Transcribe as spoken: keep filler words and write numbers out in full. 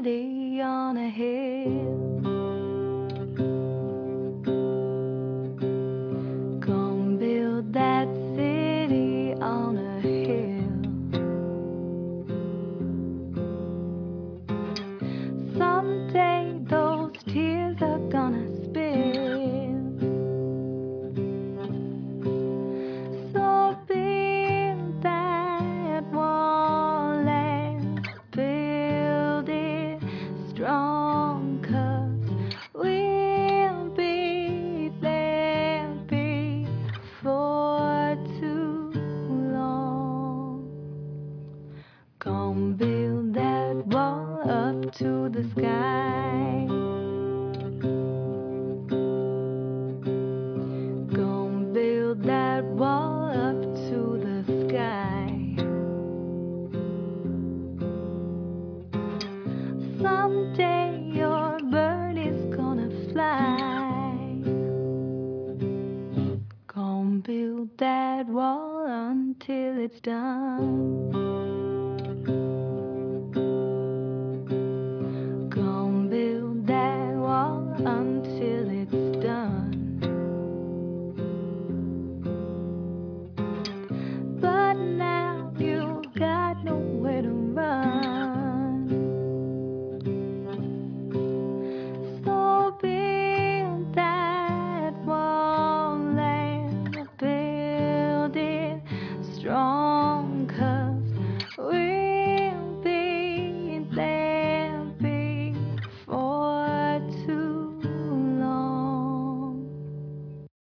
city on a hill. Gonna build that city on a hill. Someday those tears are gonna spill. So build that wall and build it strong, 'cause we'll be there before too long. Gonna build that wall up to the sky. Gonna build that wall up to the sky. Someday your bird is gonna fly. Gonna build that wall until it's done. Gonna build that wall until it's